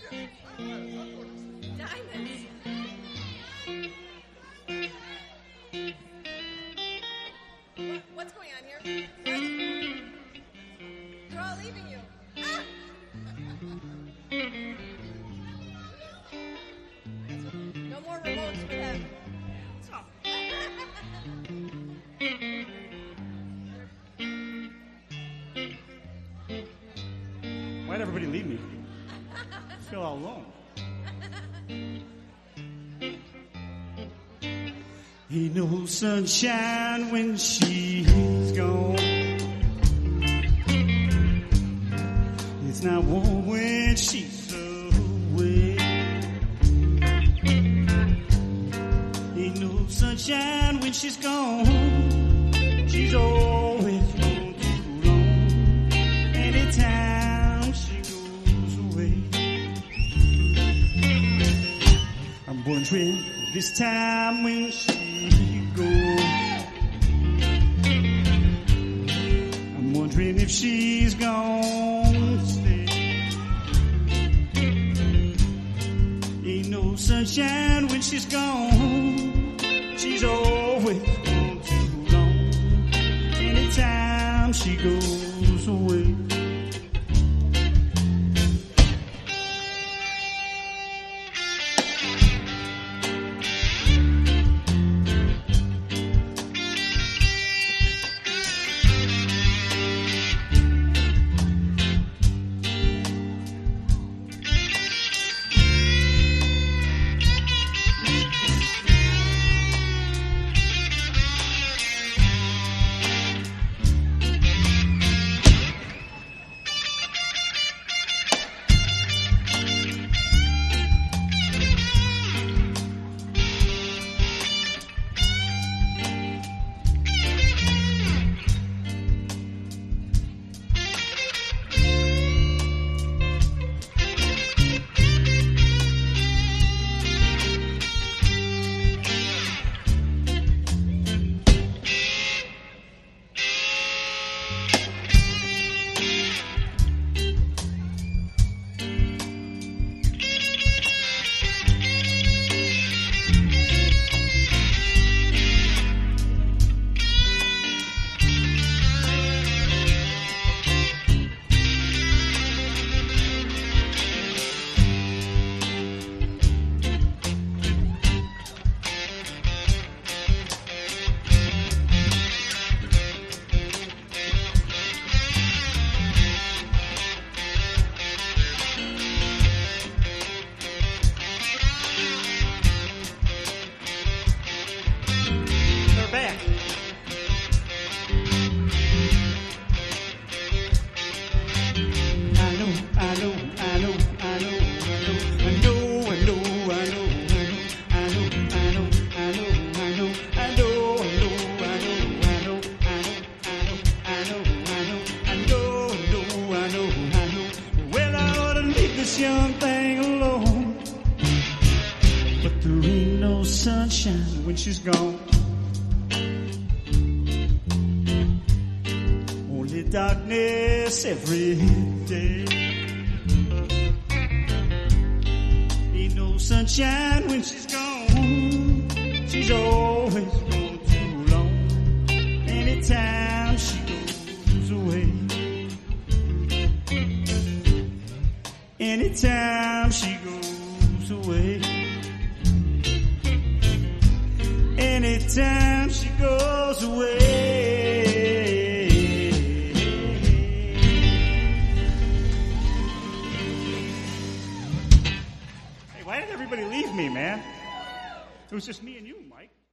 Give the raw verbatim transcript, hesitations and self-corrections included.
Diamonds. What, what's going on here? What? They're all leaving you. Ah! No more remotes for them. Why'd everybody leave me? I feel all alone. Ain't no sunshine when she's gone. It's not warm when she's away. Ain't no sunshine when she's gone. She's always gone too long. Anytime she goes away, I'm wondering this time when she goes, I'm wondering if she's gonna stay. Ain't no sunshine when she's gone. She's always gone too long. Anytime she goes away. Back. I know, I know, I know, I know, I know, I know, I know, I know, I know, I know, I know, I know, I know, I know, I know, I know, I know, I know, I know, I know. Well, I ought to leave this young thing alone, but there ain't no sunshine when she's gone. Darkness every day. Ain't no sunshine when she's gone. She's always gone too long. Anytime she goes away. Anytime she goes away. Anytime she goes away. Why did everybody leave me, man? It was just me and you, Mike.